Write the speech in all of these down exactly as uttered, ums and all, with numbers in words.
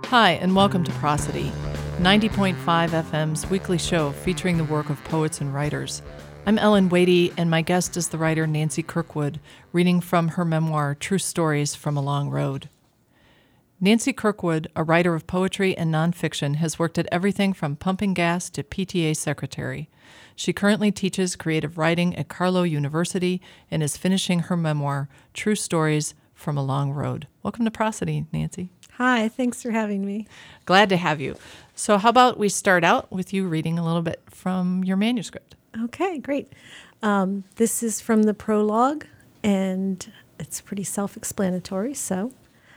Hi, and welcome to Prosody, ninety point five F M's weekly show featuring the work of poets and writers. I'm Ellen Wadey, and my guest is the writer Nancy Kirkwood, reading from her memoir, True Stories from a Long Road. Nancy Kirkwood, a writer of poetry and nonfiction, has worked at everything from pumping gas to P T A secretary. She currently teaches creative writing at Carlow University and is finishing her memoir, True Stories from a Long Road. Welcome to Prosody, Nancy. Hi, thanks for having me. Glad to have you. So how about we start out with you reading a little bit from your manuscript? Okay, great. Um, this is from the prologue, and it's pretty self-explanatory, so.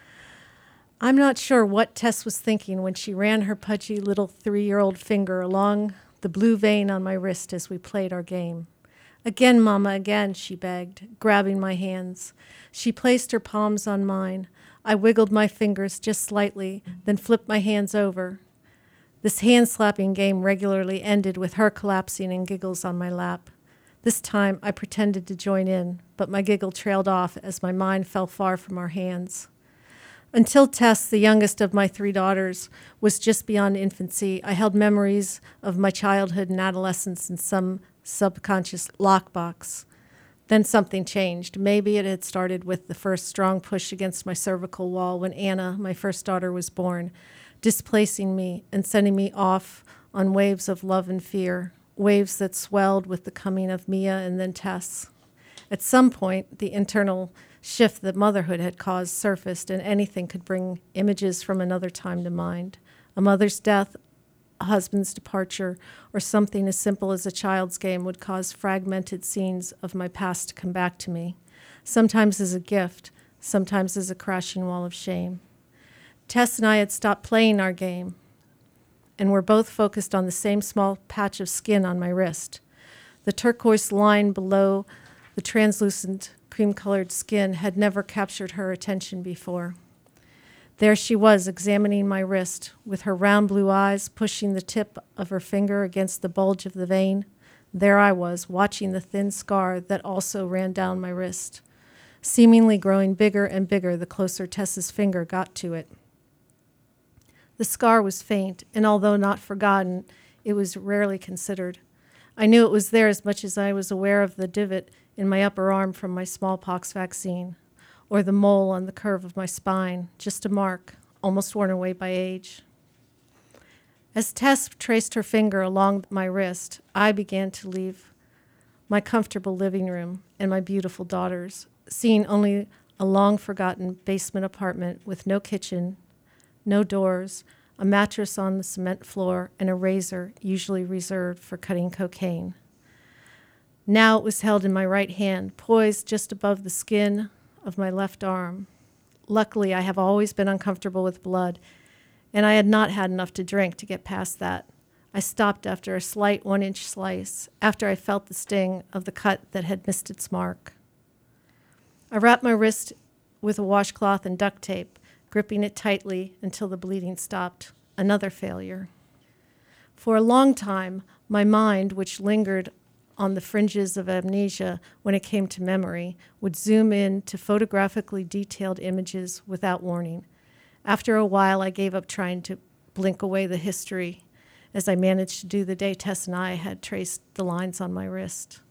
I'm not sure what Tess was thinking when she ran her pudgy little three-year-old finger along the blue vein on my wrist as we played our game. Again, Mama, again, she begged, grabbing my hands. She placed her palms on mine. I wiggled my fingers just slightly, then flipped my hands over. This hand-slapping game regularly ended with her collapsing in giggles on my lap. This time I pretended to join in, but my giggle trailed off as my mind fell far from our hands. Until Tess, the youngest of my three daughters, was just beyond infancy, I held memories of my childhood and adolescence in some subconscious lockbox. Then something changed. Maybe it had started with the first strong push against my cervical wall when Anna, my first daughter, was born, displacing me and sending me off on waves of love and fear, waves that swelled with the coming of Mia and then Tess. At some point, the internal shift that motherhood had caused surfaced, and anything could bring images from another time to mind. A mother's death, a husband's departure, or something as simple as a child's game would cause fragmented scenes of my past to come back to me, sometimes as a gift, sometimes as a crashing wall of shame. Tess and I had stopped playing our game, and were both focused on the same small patch of skin on my wrist. The turquoise line below the translucent cream-colored skin had never captured her attention before. There she was, examining my wrist, with her round blue eyes pushing the tip of her finger against the bulge of the vein. There I was, watching the thin scar that also ran down my wrist, seemingly growing bigger and bigger the closer Tess's finger got to it. The scar was faint, and although not forgotten, it was rarely considered. I knew it was there as much as I was aware of the divot in my upper arm from my smallpox vaccine, or the mole on the curve of my spine, just a mark, almost worn away by age. As Tess traced her finger along my wrist, I began to leave my comfortable living room and my beautiful daughters, seeing only a long-forgotten basement apartment with no kitchen, no doors, a mattress on the cement floor, and a razor usually reserved for cutting cocaine. Now it was held in my right hand, poised just above the skin of my left arm. Luckily, I have always been uncomfortable with blood, and I had not had enough to drink to get past that. I stopped after a slight one-inch slice, after I felt the sting of the cut that had missed its mark. I wrapped my wrist with a washcloth and duct tape, gripping it tightly until the bleeding stopped. Another failure. For a long time, my mind, which lingered on the fringes of amnesia when it came to memory, would zoom in to photographically detailed images without warning. After a while, I gave up trying to blink away the history, as I managed to do the day Tess and I had traced the lines on my wrist.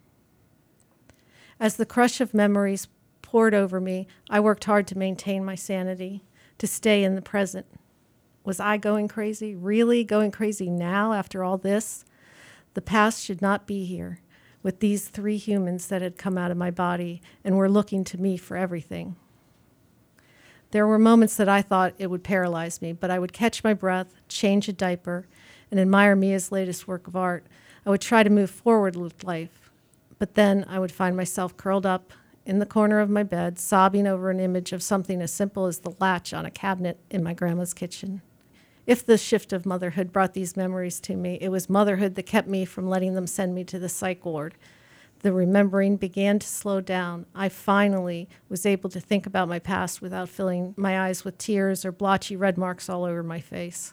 As the crush of memories poured over me, I worked hard to maintain my sanity, to stay in the present. Was I going crazy? Really going crazy now after all this? The past should not be here, with these three humans that had come out of my body and were looking to me for everything. There were moments that I thought it would paralyze me, but I would catch my breath, change a diaper, and admire Mia's latest work of art. I would try to move forward with life, but then I would find myself curled up in the corner of my bed, sobbing over an image of something as simple as the latch on a cabinet in my grandma's kitchen. If the shift of motherhood brought these memories to me, it was motherhood that kept me from letting them send me to the psych ward. The remembering began to slow down. I finally was able to think about my past without filling my eyes with tears or blotchy red marks all over my face.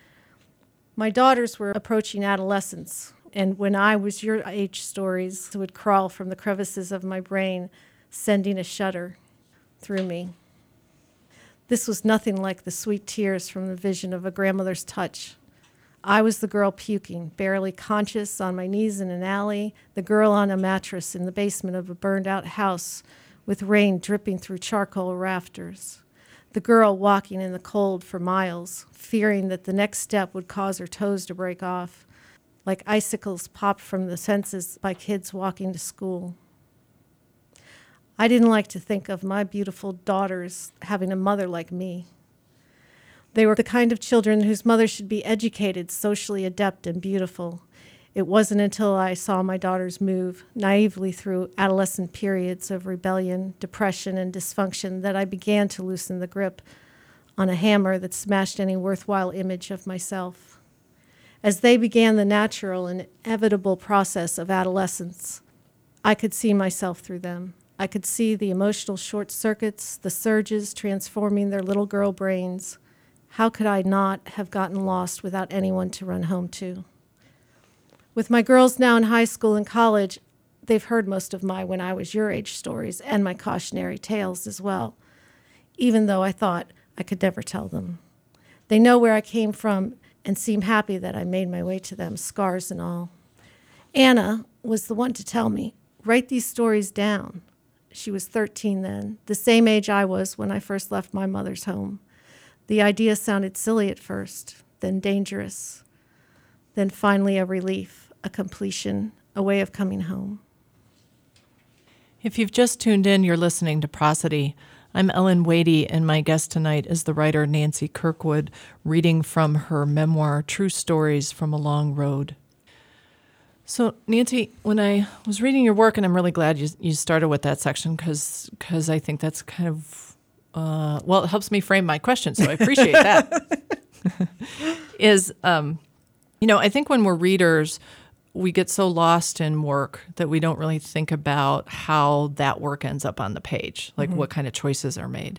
My daughters were approaching adolescence, and when I was your age, stories would crawl from the crevices of my brain, sending a shudder through me. This was nothing like the sweet tears from the vision of a grandmother's touch. I was the girl puking, barely conscious, on my knees in an alley, the girl on a mattress in the basement of a burned-out house with rain dripping through charcoal rafters, the girl walking in the cold for miles, fearing that the next step would cause her toes to break off, like icicles popped from the senses by kids walking to school. I didn't like to think of my beautiful daughters having a mother like me. They were the kind of children whose mothers should be educated, socially adept, and beautiful. It wasn't until I saw my daughters move naively through adolescent periods of rebellion, depression, and dysfunction that I began to loosen the grip on a hammer that smashed any worthwhile image of myself. As they began the natural and inevitable process of adolescence, I could see myself through them. I could see the emotional short circuits, the surges transforming their little girl brains. How could I not have gotten lost without anyone to run home to? With my girls now in high school and college, they've heard most of my when I was your age stories and my cautionary tales as well, even though I thought I could never tell them. They know where I came from and seem happy that I made my way to them, scars and all. Anna was the one to tell me, write these stories down. She was thirteen then, the same age I was when I first left my mother's home. The idea sounded silly at first, then dangerous, then finally a relief, a completion, a way of coming home. If you've just tuned in, you're listening to Prosody. I'm Ellen Wadey, and my guest tonight is the writer Nancy Kirkwood, reading from her memoir, True Stories from a Long Road. So, Nancy, when I was reading your work, and I'm really glad you you started with that section because because I think that's kind of, uh, well, it helps me frame my question, so I appreciate that, is, um, you know, I think when we're readers, we get so lost in work that we don't really think about how that work ends up on the page, like mm-hmm. what kind of choices are made.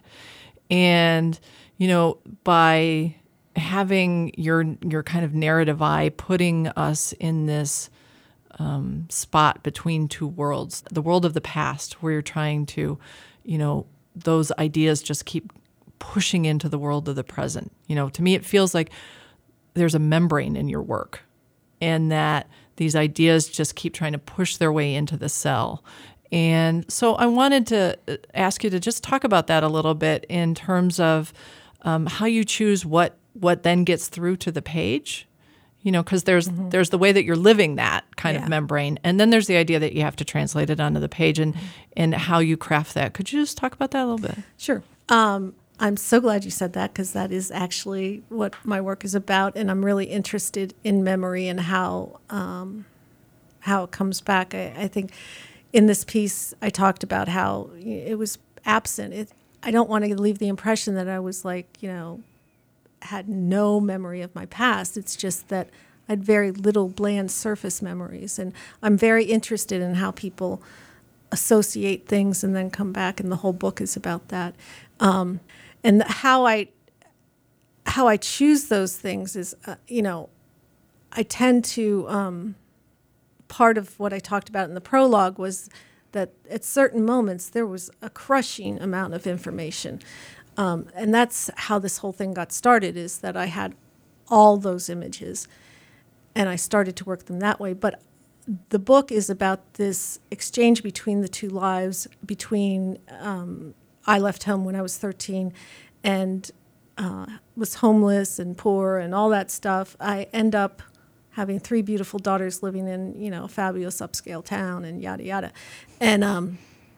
And, you know, by having your your kind of narrative eye putting us in this um, spot between two worlds, the world of the past where you're trying to, you know, those ideas just keep pushing into the world of the present. You know, to me, it feels like there's a membrane in your work and that these ideas just keep trying to push their way into the cell. And so I wanted to ask you to just talk about that a little bit in terms of um, how you choose what what then gets through to the page. You know, because there's mm-hmm. there's the way that you're living that kind yeah. of membrane, and then there's the idea that you have to translate it onto the page and, mm-hmm. and how you craft that. Could you just talk about that a little bit? Sure. Um, I'm so glad you said that because that is actually what my work is about, and I'm really interested in memory and how um, how it comes back. I, I think in this piece I talked about how it was absent. It, I don't want to leave the impression that I was like, you know, had no memory of my past. It's just that I had very little bland surface memories, and I'm very interested in how people associate things and then come back, and the whole book is about that. Um, and how I how I choose those things is, uh, you know, I tend to, um, part of what I talked about in the prologue was that at certain moments there was a crushing amount of information. Um, and that's how this whole thing got started, is that I had all those images and I started to work them that way. But the book is about this exchange between the two lives, between um, I left home when I was thirteen and uh, was homeless and poor and all that stuff. I end up having three beautiful daughters living in, you know, a fabulous upscale town and yada, yada. And um,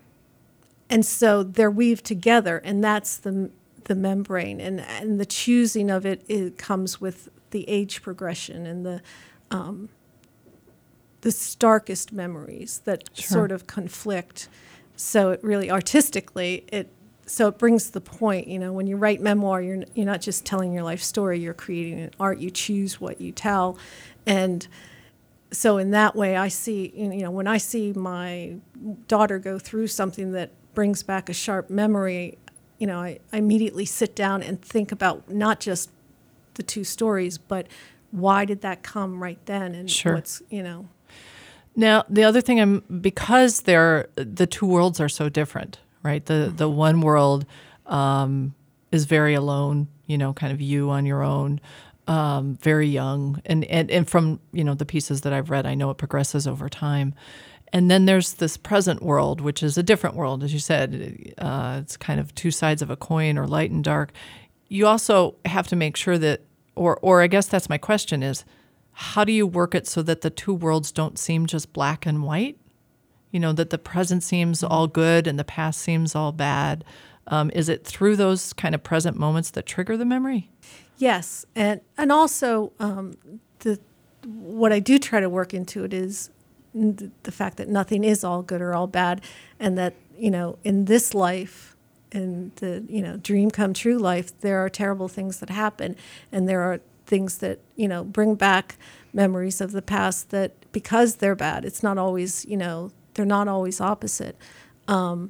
and so they're weaved together, and that's the the membrane. And, and the choosing of it, it comes with the age progression and the um, the starkest memories that sure. sort of conflict. So it really artistically, it so it brings the point, you know, when you write memoir, you're you're not just telling your life story, you're creating an art, you choose what you tell. And so in that way, I see, you know, when I see my daughter go through something that brings back a sharp memory, you know, I, I immediately sit down and think about not just the two stories, but why did that come right then, and sure. what's, you know. Now, the other thing, I'm because they're the two worlds are so different, right? The mm-hmm. the one world, um, is very alone, you know, kind of you on your own, um, very young. And, and, and from, you know, the pieces that I've read, I know it progresses over time. And then there's this present world, which is a different world, as you said. Uh, it's kind of two sides of a coin, or light and dark. You also have to make sure that, or or I guess that's my question is, how do you work it so that the two worlds don't seem just black and white? You know, that the present seems all good and the past seems all bad. Um, is it through those kind of present moments that trigger the memory? Yes, and and also um, the what I do try to work into it is the, the fact that nothing is all good or all bad, and that, you know, in this life, in the, you know, dream come true life, there are terrible things that happen, and there are things that, you know, bring back memories of the past that, because they're bad, it's not always, you know, they're not always opposite. Um,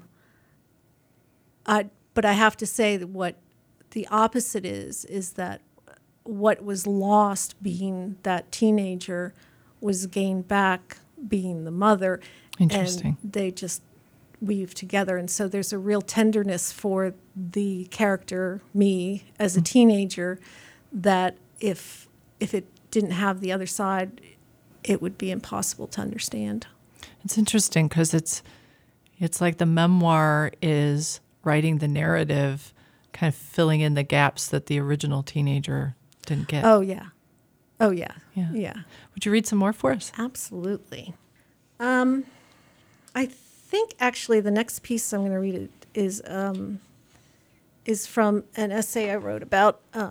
I, but I have to say that what the opposite is, is that what was lost being that teenager was gained back being the mother. Interesting. And they just weave together. And so there's a real tenderness for the character, me, as a teenager, that if if it didn't have the other side, it would be impossible to understand. It's interesting because it's it's like the memoir is writing the narrative, kind of filling in the gaps that the original teenager didn't get. Oh, yeah. Oh, yeah. Yeah. Yeah. Would you read some more for us? Absolutely. Um, I think actually the next piece I'm going to read is um, is from an essay I wrote about uh,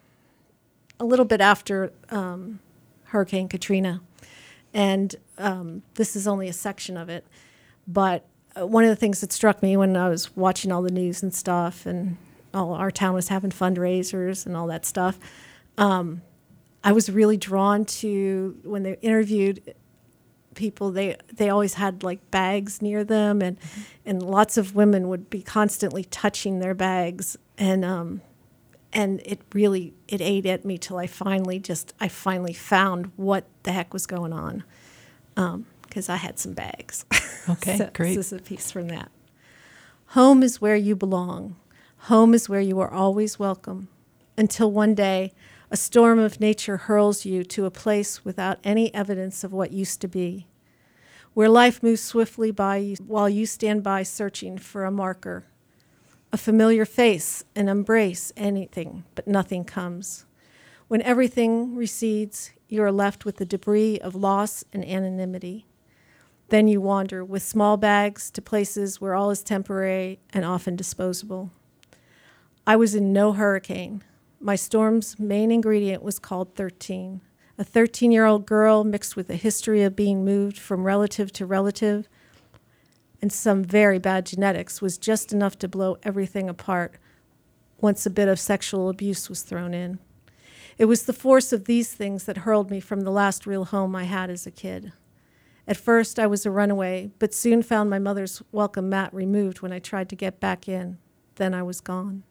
a little bit after um, Hurricane Katrina. And um, this is only a section of it. But uh, one of the things that struck me when I was watching all the news and stuff, and all our town was having fundraisers and all that stuff, um, I was really drawn to when they interviewed people, they they always had like bags near them, and mm-hmm. and lots of women would be constantly touching their bags, and um and it really it ate at me till I finally just I finally found what the heck was going on, um because I had some bags. Okay. So Great. This is a piece from that. Home is where you belong. Home is where you are always welcome, until one day a storm of nature hurls you to a place without any evidence of what used to be, where life moves swiftly by you while you stand by searching for a marker, a familiar face, an embrace, anything, but nothing comes. When everything recedes, you are left with the debris of loss and anonymity. Then you wander with small bags to places where all is temporary and often disposable. I was in no hurricane. My storm's main ingredient was called thirteen, a thirteen-year-old girl mixed with a history of being moved from relative to relative, and some very bad genetics was just enough to blow everything apart once a bit of sexual abuse was thrown in. It was the force of these things that hurled me from the last real home I had as a kid. At first, I was a runaway, but soon found my mother's welcome mat removed when I tried to get back in. Then I was gone.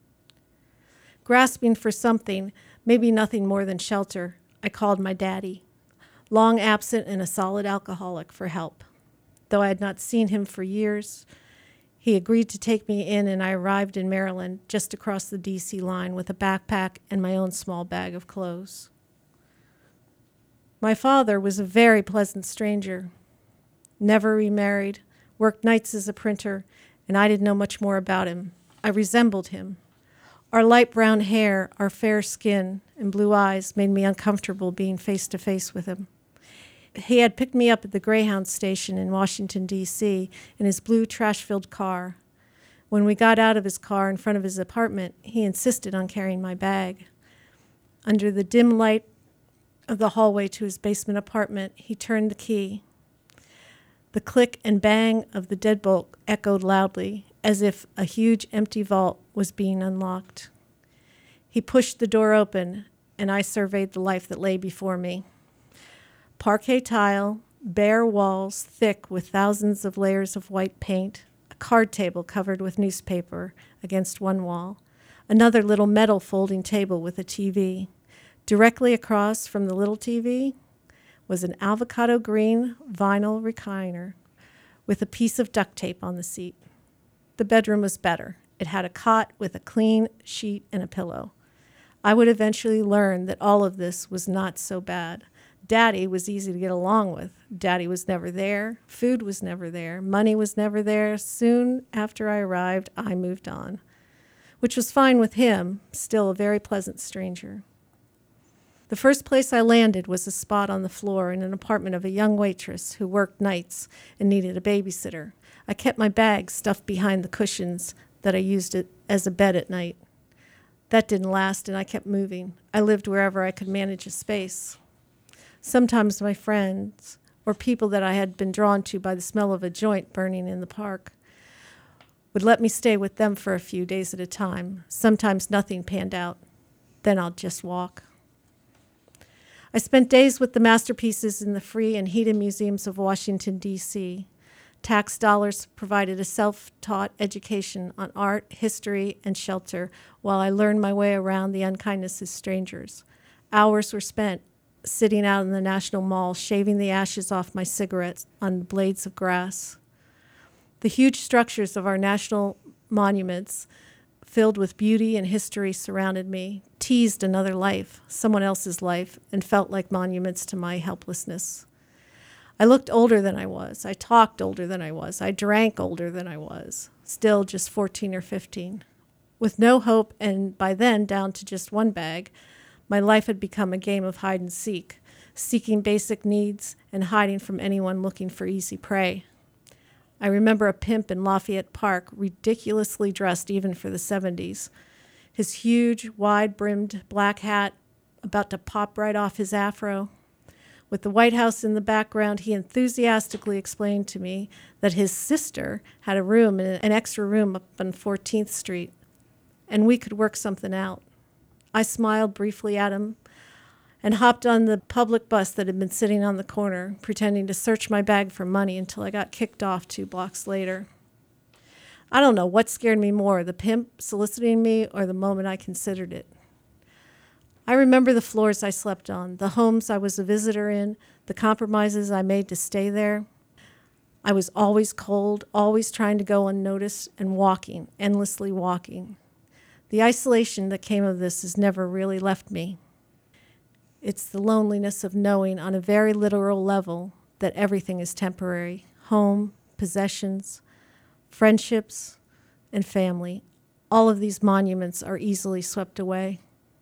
Grasping for something, maybe nothing more than shelter, I called my daddy, long absent and a solid alcoholic, for help. Though I had not seen him for years, he agreed to take me in, and I arrived in Maryland just across the D C line with a backpack and my own small bag of clothes. My father was a very pleasant stranger, never remarried, worked nights as a printer, and I didn't know much more about him. I resembled him. Our light brown hair, our fair skin, and blue eyes made me uncomfortable being face to face with him. He had picked me up at the Greyhound station in Washington, D C in his blue trash-filled car. When we got out of his car in front of his apartment, he insisted on carrying my bag. Under the dim light of the hallway to his basement apartment, he turned the key. The click and bang of the deadbolt echoed loudly, as if a huge empty vault was being unlocked. He pushed the door open, and I surveyed the life that lay before me. Parquet tile, bare walls thick with thousands of layers of white paint, a card table covered with newspaper against one wall, another little metal folding table with a T V. Directly across from the little T V was an avocado green vinyl recliner with a piece of duct tape on the seat. The bedroom was better. It had a cot with a clean sheet and a pillow. I would eventually learn that all of this was not so bad. Daddy was easy to get along with. Daddy was never there. Food was never there. Money was never there. Soon after I arrived, I moved on, which was fine with him, still a very pleasant stranger. The first place I landed was a spot on the floor in an apartment of a young waitress who worked nights and needed a babysitter. I kept my bag stuffed behind the cushions that I used it as a bed at night. That didn't last, and I kept moving. I lived wherever I could manage a space. Sometimes my friends, or people that I had been drawn to by the smell of a joint burning in the park, would let me stay with them for a few days at a time. Sometimes nothing panned out. Then I'll just walk. I spent days with the masterpieces in the free and heated museums of Washington, D C Tax dollars provided a self-taught education on art, history, and shelter while I learned my way around the unkindness of strangers. Hours were spent sitting out in the National Mall, shaving the ashes off my cigarettes on the blades of grass. The huge structures of our national monuments, filled with beauty and history, surrounded me, teased another life, someone else's life, and felt like monuments to my helplessness. I looked older than I was. I talked older than I was. I drank older than I was, still just fourteen or fifteen. With no hope, and by then down to just one bag, my life had become a game of hide and seek, seeking basic needs and hiding from anyone looking for easy prey. I remember a pimp in Lafayette Park, ridiculously dressed even for the seventies, his huge, wide-brimmed black hat about to pop right off his afro. With the White House in the background, he enthusiastically explained to me that his sister had a room, an extra room up on fourteenth Street, and we could work something out. I smiled briefly at him and hopped on the public bus that had been sitting on the corner, pretending to search my bag for money until I got kicked off two blocks later. I don't know what scared me more, the pimp soliciting me or the moment I considered it. I remember the floors I slept on, the homes I was a visitor in, the compromises I made to stay there. I was always cold, always trying to go unnoticed, and walking, endlessly walking. The isolation that came of this has never really left me. It's the loneliness of knowing on a very literal level that everything is temporary. Home, possessions, friendships, and family. All of these monuments are easily swept away.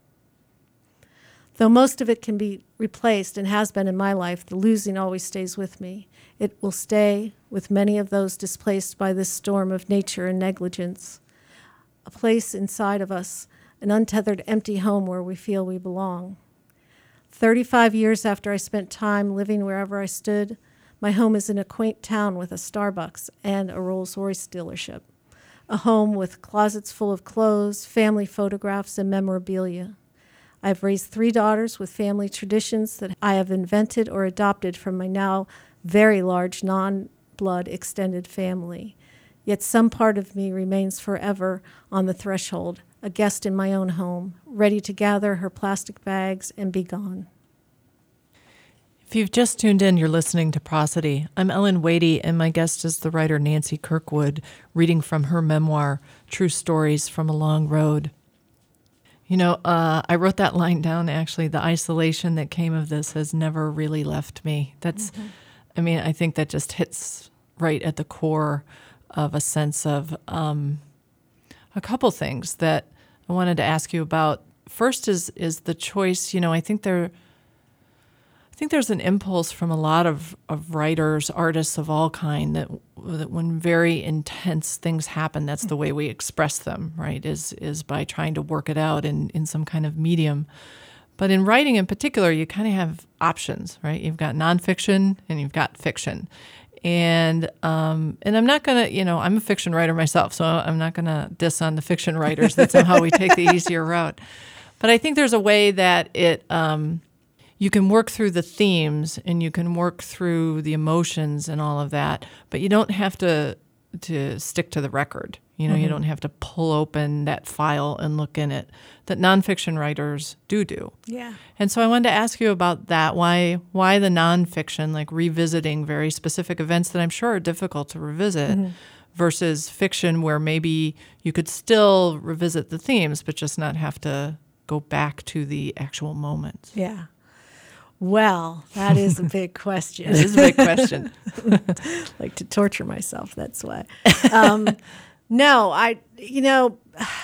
Though most of it can be replaced and has been in my life, the losing always stays with me. It will stay with many of those displaced by this storm of nature and negligence. A place inside of us, an untethered empty home where we feel we belong. Thirty-five years after I spent time living wherever I stood, my home is in a quaint town with a Starbucks and a Rolls-Royce dealership. A home with closets full of clothes, family photographs, and memorabilia. I've raised three daughters with family traditions that I have invented or adopted from my now very large non-blood extended family. Yet some part of me remains forever on the threshold, a guest in my own home, ready to gather her plastic bags and be gone. If you've just tuned in, you're listening to Prosody. I'm Ellen Wadey, and my guest is the writer Nancy Kirkwood, reading from her memoir, True Stories from a Long Road. You know, uh, I wrote that line down, actually. The isolation that came of this has never really left me. That's, mm-hmm. I mean, I think that just hits right at the core of a sense of um, a couple things that I wanted to ask you about. First is is the choice. You know, I think there, I think there's an impulse from a lot of, of writers, artists of all kind that that when very intense things happen, that's the way we express them, right? Is is by trying to work it out in, in some kind of medium. But in writing in particular, you kind of have options, right? You've got nonfiction and you've got fiction. And um, and I'm not going to, you know, I'm a fiction writer myself, so I'm not going to diss on the fiction writers that somehow we take the easier route. But I think there's a way that it um, you can work through the themes and you can work through the emotions and all of that, but you don't have to to stick to the record. You know, mm-hmm. you don't have to pull open that file and look in it that nonfiction writers do do. Yeah. And so I wanted to ask you about that. Why why the nonfiction, like revisiting very specific events that I'm sure are difficult to revisit, mm-hmm. versus fiction where maybe you could still revisit the themes, but just not have to go back to the actual moment? Yeah. Well, that is a big question. It is a big question. Like to torture myself, that's why. Um, no, I, you know,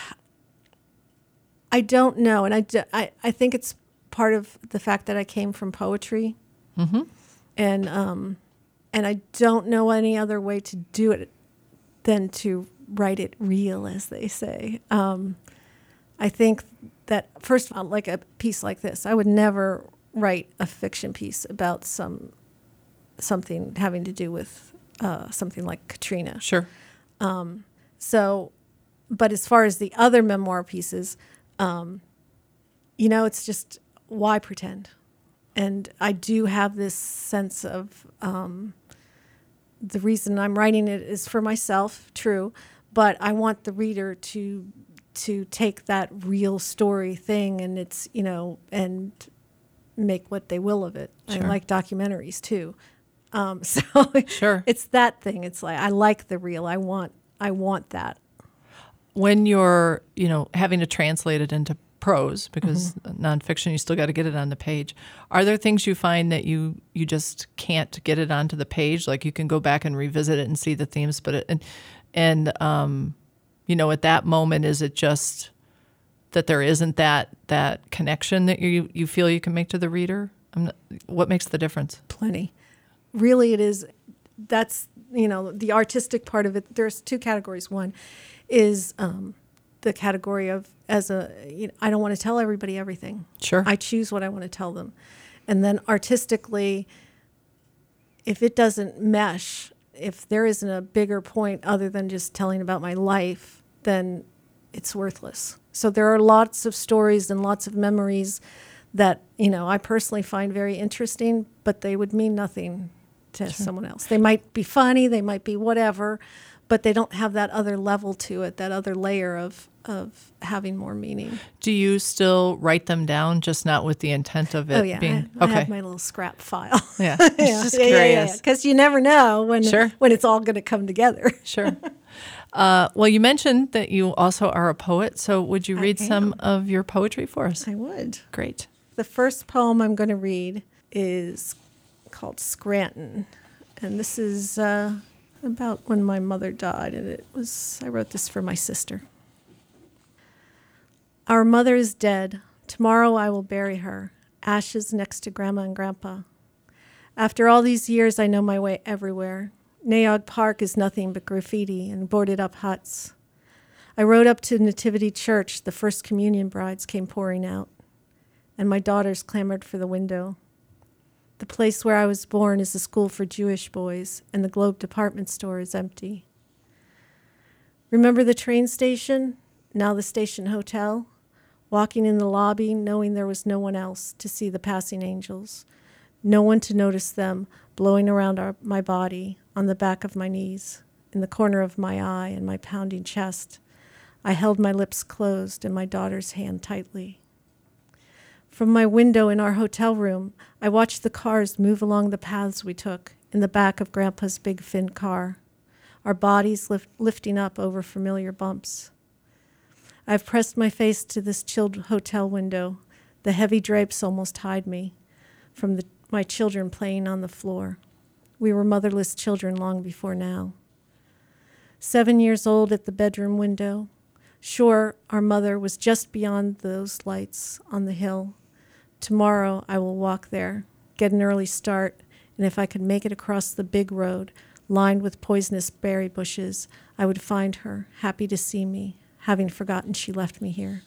I don't know. And I, do, I, I think it's part of the fact that I came from poetry. Mm-hmm. And, um, and I don't know any other way to do it than to write it real, as they say. Um, I think that, first of all, like a piece like this, I would never write a fiction piece about some something having to do with uh, something like Katrina. Sure. Um, so, but as far as the other memoir pieces, um, you know, it's just, why pretend? And I do have this sense of um, the reason I'm writing it is for myself, true, but I want the reader to to take that real story thing and it's, you know, and make what they will of it. Sure. I like documentaries too. Um, so Sure. It's that thing. It's like, I like the real. I want, I want that. When you're, you know, having to translate it into prose, because mm-hmm. nonfiction, you still got to get it on the page. Are there things you find that you, you just can't get it onto the page? Like you can go back and revisit it and see the themes, but it, and, and, um, you know, at that moment, is it just that there isn't that that connection that you you feel you can make to the reader? I'm not, what makes the difference? Plenty. Really, it is. That's, you know, the artistic part of it. There's two categories. One is um, the category of, as a, you know, I don't want to tell everybody everything. Sure. I choose what I want to tell them. And then artistically, if it doesn't mesh, if there isn't a bigger point other than just telling about my life, then it's worthless. So there are lots of stories and lots of memories that, you know, I personally find very interesting, but they would mean nothing to sure. someone else. They might be funny, they might be whatever, but they don't have that other level to it, that other layer of of having more meaning. Do you still write them down, just not with the intent of it oh, yeah. being... I, I okay. have my little scrap file. Yeah, yeah. just yeah, curious. Because yeah, yeah, yeah. you never know when, sure. when it's all going to come together. Sure. Uh, well, you mentioned that you also are a poet, so would you read some of your poetry for us? I would. Great. The first poem I'm going to read is called Scranton, and this is uh, about when my mother died, and it was, I wrote this for my sister. Our mother is dead. Tomorrow I will bury her, ashes next to Grandma and Grandpa. After all these years, I know my way everywhere. Nayog Park is nothing but graffiti and boarded-up huts. I rode up to Nativity Church. The First Communion brides came pouring out, and my daughters clamored for the window. The place where I was born is a school for Jewish boys, and the Globe department store is empty. Remember the train station, now the station hotel? Walking in the lobby, knowing there was no one else to see the passing angels, no one to notice them blowing around our, my body, on the back of my knees, in the corner of my eye and my pounding chest. I held my lips closed and my daughter's hand tightly. From my window in our hotel room, I watched the cars move along the paths we took in the back of Grandpa's big fin car, our bodies lift, lifting up over familiar bumps. I've pressed my face to this chilled hotel window. The heavy drapes almost hide me from the, my children playing on the floor. We were motherless children long before now. Seven years old at the bedroom window. Sure, our mother was just beyond those lights on the hill. Tomorrow I will walk there, get an early start, and if I could make it across the big road, lined with poisonous berry bushes, I would find her, happy to see me, having forgotten she left me here.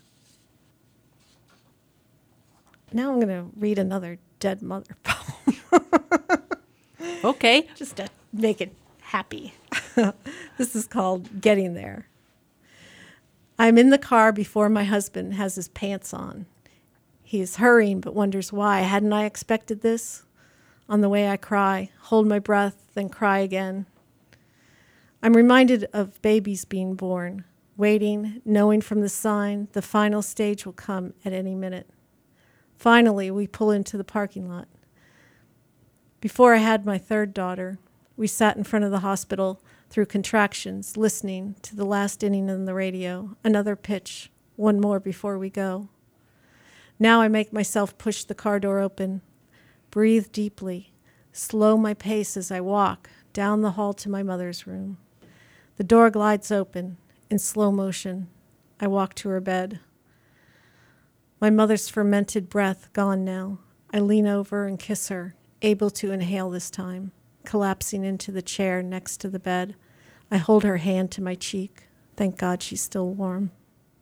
Now I'm going to read another dead mother poem. Okay. Just to make it happy. This is called Getting There. I'm in the car before my husband has his pants on. He is hurrying but wonders why. Hadn't I expected this? On the way I cry, hold my breath, then cry again. I'm reminded of babies being born, waiting, knowing from the sign the final stage will come at any minute. Finally, we pull into the parking lot. Before I had my third daughter, we sat in front of the hospital, through contractions, listening to the last inning on the radio, another pitch, one more before we go. Now I make myself push the car door open, breathe deeply, slow my pace as I walk down the hall to my mother's room. The door glides open in slow motion. I walk to her bed. My mother's fermented breath gone now. I lean over and kiss her, able to inhale this time, collapsing into the chair next to the bed. I hold her hand to my cheek. Thank God she's still warm.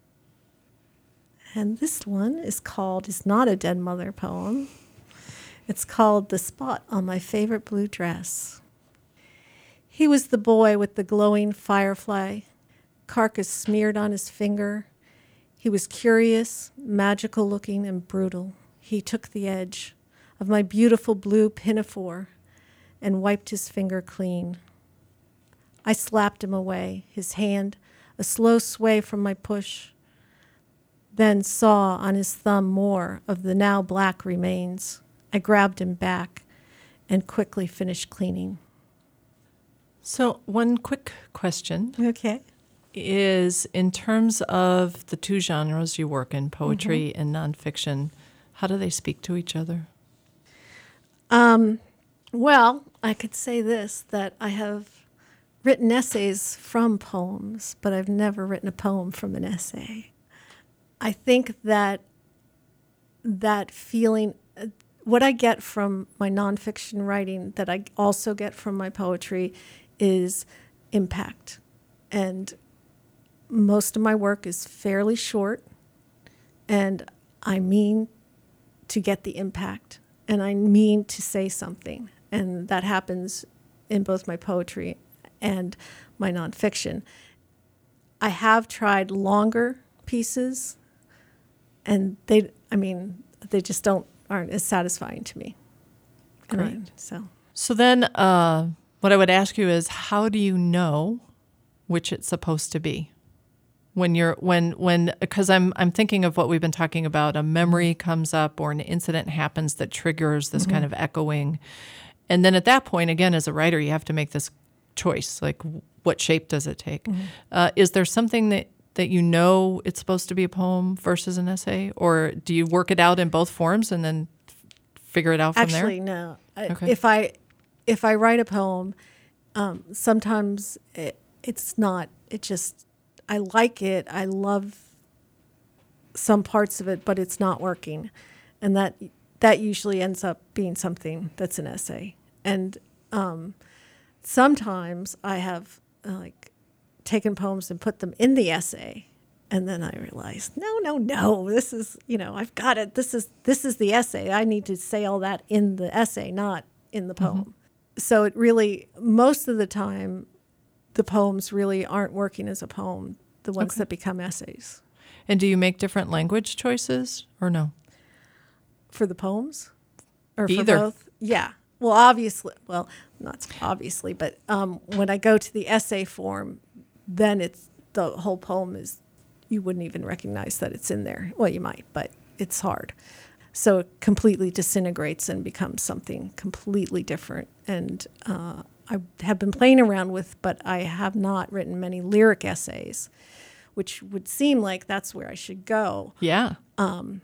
And this one is called, is not a Dead Mother poem. It's called The Spot on My Favorite Blue Dress. He was the boy with the glowing firefly, carcass smeared on his finger. He was curious, magical looking, and brutal. He took the edge of my beautiful blue pinafore and wiped his finger clean. I slapped him away, his hand a slow sway from my push, then saw on his thumb more of the now black remains. I grabbed him back and quickly finished cleaning. So one quick question. Okay. Is in terms of the two genres you work in, poetry mm-hmm. and nonfiction, how do they speak to each other? Um, well, I could say this, that I have written essays from poems, but I've never written a poem from an essay. I think that that feeling, uh, what I get from my nonfiction writing that I also get from my poetry is impact. And most of my work is fairly short, and I mean to get the impact, and I mean to say something. And that happens in both my poetry and my nonfiction. I have tried longer pieces, and they, I mean, they just don't, aren't as satisfying to me. Great. I, so. So then uh, what I would ask you is, how do you know which it's supposed to be? When you're, when, when, because I'm, I'm thinking of what we've been talking about, a memory comes up or an incident happens that triggers this mm-hmm. kind of echoing. And then at that point, again, as a writer, you have to make this choice, like what shape does it take? Mm-hmm. Uh, is there something that, that you know it's supposed to be a poem versus an essay? Or do you work it out in both forms and then f- figure it out from Actually, there? Actually, no. Okay. If I, if I write a poem, um, sometimes it, it's not, it just, I like it. I love some parts of it, but it's not working. And that that usually ends up being something that's an essay. And um, sometimes I have uh, like taken poems and put them in the essay. And then I realized, no, no, no, this is, you know, I've got it. This is this is the essay. I need to say all that in the essay, not in the poem. Mm-hmm. So it really, most of the time, the poems really aren't working as a poem, the ones okay. that become essays. And do you make different language choices or no? For the poems? Or Either. For both? Yeah. Well, obviously, well, not obviously, but um, when I go to the essay form, then it's, the whole poem is, you wouldn't even recognize that it's in there. Well, you might, but it's hard. So it completely disintegrates and becomes something completely different. And uh, I have been playing around with, but I have not written many lyric essays, which would seem like that's where I should go. Yeah. Um,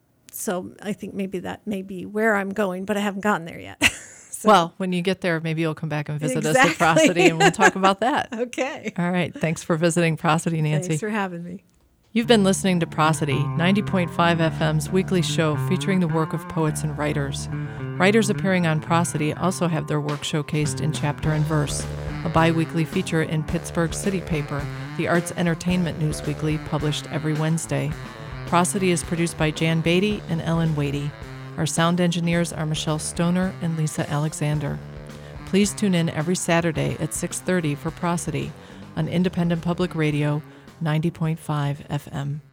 so I think maybe that may be where I'm going, but I haven't gotten there yet. So. Well, when you get there, maybe you'll come back and visit exactly. us at Prosody, and we'll talk about that. Okay. All right. Thanks for visiting Prosody, Nancy. Thanks for having me. You've been listening to Prosody, ninety point five F M's weekly show featuring the work of poets and writers. Writers appearing on Prosody also have their work showcased in Chapter and Verse, a bi-weekly feature in Pittsburgh City Paper, the arts entertainment news weekly published every Wednesday. Prosody is produced by Jan Beatty and Ellen Wadey. Our sound engineers are Michelle Stoner and Lisa Alexander. Please tune in every Saturday at six thirty for Prosody on Independent Public Radio, ninety point five F M.